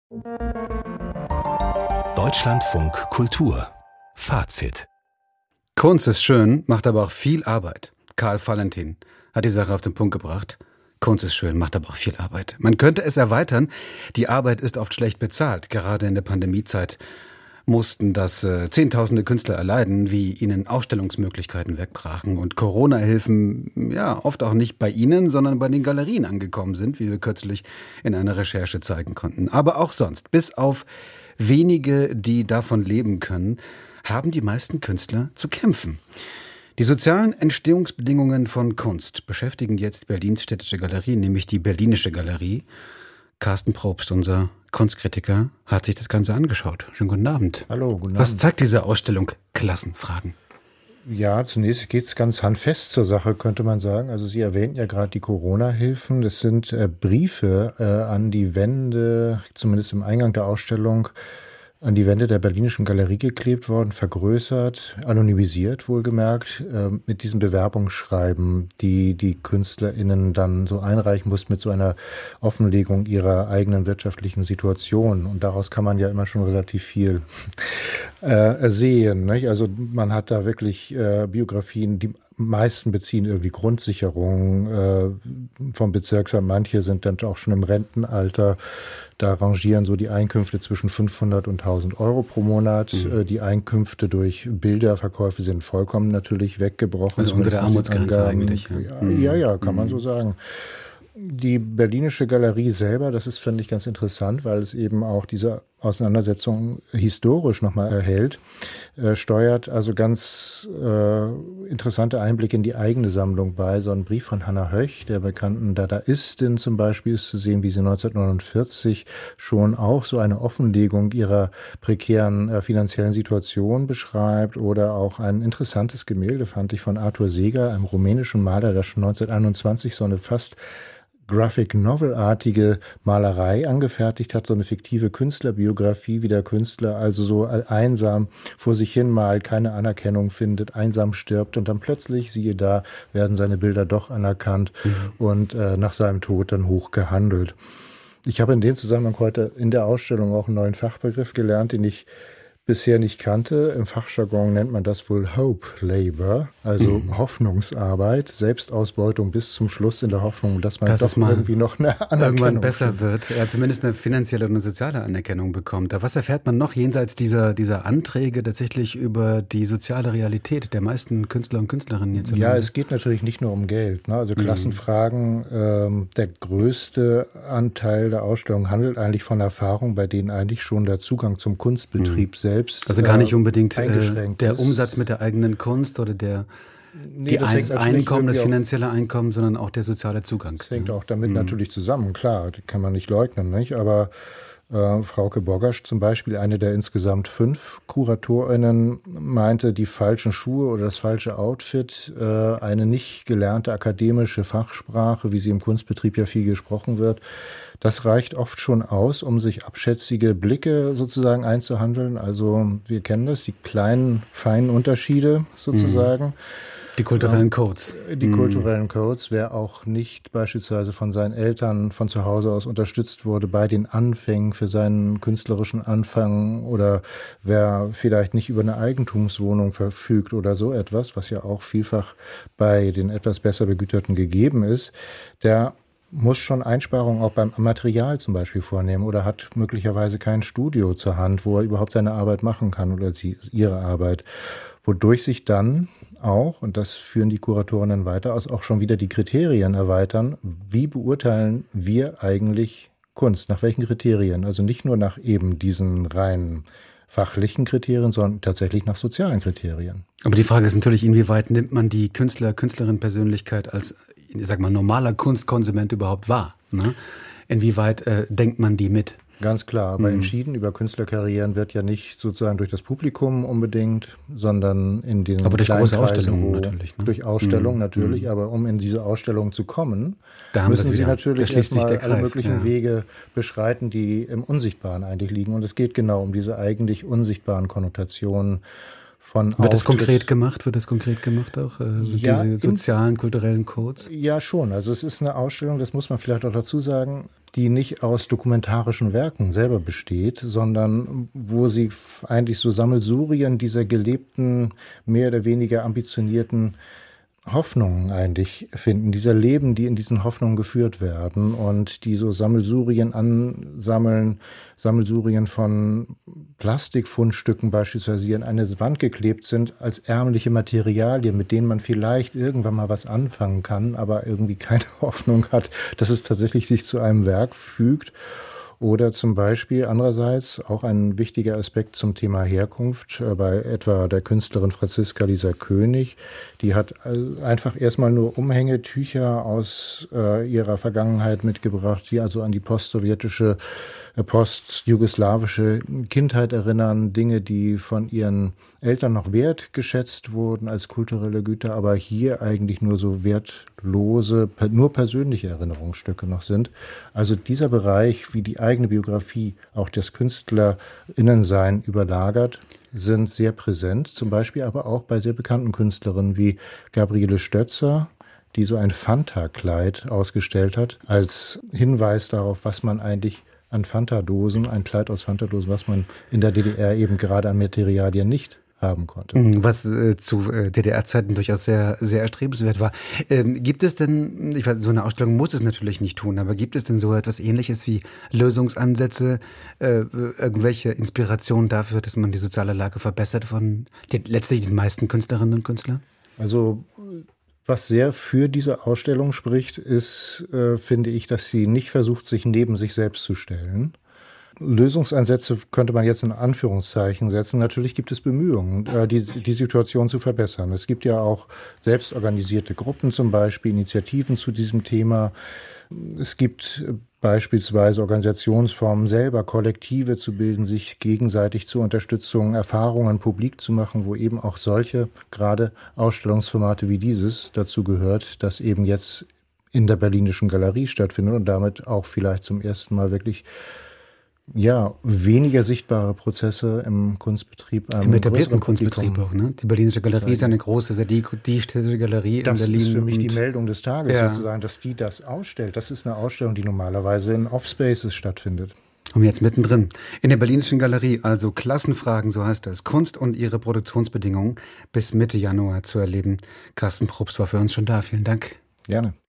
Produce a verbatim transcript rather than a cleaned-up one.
Deutschlandfunk Kultur Fazit. Kunst ist schön, macht aber auch viel Arbeit. Karl Valentin hat die Sache auf den Punkt gebracht. Kunst ist schön, macht aber auch viel Arbeit. Man könnte es erweitern. Die Arbeit ist oft schlecht bezahlt. Gerade in der Pandemiezeit mussten das äh, Zehntausende Künstler erleiden, wie ihnen Ausstellungsmöglichkeiten wegbrachen und Corona-Hilfen ja oft auch nicht bei ihnen, sondern bei den Galerien angekommen sind, wie wir kürzlich in einer Recherche zeigen konnten. Aber auch sonst, bis auf wenige, die davon leben können, haben die meisten Künstler zu kämpfen. Die sozialen Entstehungsbedingungen von Kunst beschäftigen jetzt Berlins städtische Galerie, nämlich die Berlinische Galerie. Carsten Probst, unser Kunstkritiker, hat sich das Ganze angeschaut. Schönen guten Abend. Hallo, guten Abend. Was zeigt diese Ausstellung? Klassenfragen. Ja, zunächst geht es ganz handfest zur Sache, könnte man sagen. Also Sie erwähnten ja gerade die Corona-Hilfen. Das sind äh, Briefe äh, an die Wände, zumindest im Eingang der Ausstellung, an die Wände der Berlinischen Galerie geklebt worden, vergrößert, anonymisiert wohlgemerkt, äh, mit diesen Bewerbungsschreiben, die die KünstlerInnen dann so einreichen mussten mit so einer Offenlegung ihrer eigenen wirtschaftlichen Situation. Und daraus kann man ja immer schon relativ viel äh, sehen. Nicht? Also man hat da wirklich äh, Biografien, die meisten beziehen irgendwie Grundsicherung äh, vom Bezirksamt. Manche sind dann auch schon im Rentenalter. Da rangieren so die Einkünfte zwischen fünfhundert und tausend Euro pro Monat. Mhm. Äh, die Einkünfte durch Bilderverkäufe sind vollkommen natürlich weggebrochen. Also unter der Armutsgrenze eigentlich. Ja, ja, mhm. ja, ja kann mhm. man so sagen. Die Berlinische Galerie selber, das ist, finde ich, ganz interessant, weil es eben auch diese Auseinandersetzung historisch nochmal erhält, äh, steuert also ganz äh, interessante Einblicke in die eigene Sammlung bei. So ein Brief von Hannah Höch, der bekannten Dadaistin zum Beispiel, ist zu sehen, wie sie neunzehnhundertneunundvierzig schon auch so eine Offenlegung ihrer prekären äh, finanziellen Situation beschreibt. Oder auch ein interessantes Gemälde, fand ich, von Arthur Seeger, einem rumänischen Maler, der schon neunzehnhunderteinundzwanzig so eine fast Graphic-Novel-artige Malerei angefertigt hat, so eine fiktive Künstlerbiografie, wie der Künstler also so einsam vor sich hin malt, keine Anerkennung findet, einsam stirbt und dann plötzlich, siehe da, werden seine Bilder doch anerkannt mhm. und äh, nach seinem Tod dann hoch gehandelt. Ich habe in dem Zusammenhang heute in der Ausstellung auch einen neuen Fachbegriff gelernt, den ich bisher nicht kannte. Im Fachjargon nennt man das wohl Hope Labor, also mhm. Hoffnungsarbeit, Selbstausbeutung bis zum Schluss in der Hoffnung, dass man dass doch irgendwie noch eine Anerkennung irgendwann besser findet. wird, ja, zumindest eine finanzielle und eine soziale Anerkennung bekommt. Was erfährt man noch jenseits dieser, dieser Anträge tatsächlich über die soziale Realität der meisten Künstler und Künstlerinnen jetzt? Ja, es geht natürlich nicht nur um Geld. Ne? Also Klassenfragen, mhm. ähm, der größte Anteil der Ausstellung handelt eigentlich von Erfahrungen, bei denen eigentlich schon der Zugang zum Kunstbetrieb mhm. selbst Also gar nicht unbedingt äh, der ist. Umsatz mit der eigenen Kunst oder der nee, die das Ein- Einkommen, das finanzielle Einkommen, sondern auch der soziale Zugang. Das hängt auch damit mhm. natürlich zusammen, klar, die kann man nicht leugnen, nicht? Aber äh, Frauke Bogasch zum Beispiel, eine der insgesamt fünf KuratorInnen, meinte, die falschen Schuhe oder das falsche Outfit, äh, eine nicht gelernte akademische Fachsprache, wie sie im Kunstbetrieb ja viel gesprochen wird, das reicht oft schon aus, um sich abschätzige Blicke sozusagen einzuhandeln. Also wir kennen das, die kleinen, feinen Unterschiede sozusagen. Die kulturellen Codes. Die mhm. kulturellen Codes. Wer auch nicht beispielsweise von seinen Eltern von zu Hause aus unterstützt wurde bei den Anfängen für seinen künstlerischen Anfang oder wer vielleicht nicht über eine Eigentumswohnung verfügt oder so etwas, was ja auch vielfach bei den etwas besser Begüterten gegeben ist, der muss schon Einsparungen auch beim Material zum Beispiel vornehmen oder hat möglicherweise kein Studio zur Hand, wo er überhaupt seine Arbeit machen kann oder sie, ihre Arbeit. Wodurch sich dann auch, und das führen die Kuratorinnen weiter aus, auch schon wieder die Kriterien erweitern. Wie beurteilen wir eigentlich Kunst? Nach welchen Kriterien? Also nicht nur nach eben diesen rein fachlichen Kriterien, sondern tatsächlich nach sozialen Kriterien. Aber die Frage ist natürlich, inwieweit nimmt man die Künstler, Künstlerin-Persönlichkeit als, ich sag mal, normaler Kunstkonsument überhaupt wahr? Ne? Inwieweit äh, denkt man die mit? Ganz klar, aber Mhm. entschieden über Künstlerkarrieren wird ja nicht sozusagen durch das Publikum unbedingt, sondern in den aber durch kleinen große Kreisen, Ausstellungen wo, natürlich. Ne? Durch Ausstellungen Mhm. natürlich, Mhm. aber um in diese Ausstellung zu kommen, da haben müssen Sie wieder. natürlich Da schließt sich erstmal der Kreis. alle möglichen ja. Wege beschreiten, die im Unsichtbaren eigentlich liegen. Und es geht genau um diese eigentlich unsichtbaren Konnotationen von Wird das Auftritt. konkret gemacht? Wird das konkret gemacht auch? Äh, Ja, diese sozialen, kulturellen Codes? Ja, schon. Also es ist eine Ausstellung, das muss man vielleicht auch dazu sagen, die nicht aus dokumentarischen Werken selber besteht, sondern wo sie eigentlich so Sammelsurien dieser gelebten, mehr oder weniger ambitionierten Hoffnungen eigentlich finden, dieser Leben, die in diesen Hoffnungen geführt werden und die so Sammelsurien ansammeln, Sammelsurien von Plastikfundstücken beispielsweise, die an eine Wand geklebt sind, als ärmliche Materialien, mit denen man vielleicht irgendwann mal was anfangen kann, aber irgendwie keine Hoffnung hat, dass es tatsächlich sich zu einem Werk fügt. Oder zum Beispiel andererseits auch ein wichtiger Aspekt zum Thema Herkunft äh, bei etwa der Künstlerin Franziska Lisa König. Die hat äh, einfach erstmal nur Umhängetücher aus äh, ihrer Vergangenheit mitgebracht, die also an die postsowjetische, äh, postjugoslawische Kindheit erinnern. Dinge, die von ihren Eltern noch wertgeschätzt wurden als kulturelle Güter, aber hier eigentlich nur so wertlose, nur persönliche Erinnerungsstücke noch sind. Also dieser Bereich, wie die eigene Biografie auch das KünstlerInnensein überlagert, sind sehr präsent. Zum Beispiel aber auch bei sehr bekannten Künstlerinnen wie Gabriele Stötzer, die so ein Fanta-Kleid ausgestellt hat, als Hinweis darauf, was man eigentlich an Fanta-Dosen, ein Kleid aus Fanta-Dosen, was man in der D D R eben gerade an Materialien nicht haben konnte. Was äh, zu äh, D D R-Zeiten durchaus sehr, sehr erstrebenswert war. Ähm, gibt es denn, ich weiß, so eine Ausstellung muss es natürlich nicht tun, aber gibt es denn so etwas Ähnliches wie Lösungsansätze, äh, irgendwelche Inspirationen dafür, dass man die soziale Lage verbessert von den, letztlich den meisten Künstlerinnen und Künstlern? Also was sehr für diese Ausstellung spricht, ist, äh, finde ich, dass sie nicht versucht, sich neben sich selbst zu stellen. Lösungsansätze könnte man jetzt in Anführungszeichen setzen. Natürlich gibt es Bemühungen, die, die Situation zu verbessern. Es gibt ja auch selbstorganisierte Gruppen zum Beispiel, Initiativen zu diesem Thema. Es gibt beispielsweise Organisationsformen, selber Kollektive zu bilden, sich gegenseitig zur Unterstützung, Erfahrungen publik zu machen, wo eben auch solche, gerade Ausstellungsformate wie dieses dazu gehört, das eben jetzt in der Berlinischen Galerie stattfindet und damit auch vielleicht zum ersten Mal wirklich ja, weniger sichtbare Prozesse im Kunstbetrieb. Im etablierten Kunstbetrieb auch, ne? Die Berlinische Galerie ist eine große, sehr die, die städtische Galerie das in Berlin. Das ist für mich die Meldung des Tages ja. sozusagen, dass die das ausstellt. Das ist eine Ausstellung, die normalerweise in Offspaces stattfindet. Und jetzt mittendrin. In der Berlinischen Galerie, also Klassenfragen, so heißt das, Kunst und ihre Produktionsbedingungen bis Mitte Januar zu erleben. Carsten Probst war für uns schon da. Vielen Dank. Gerne.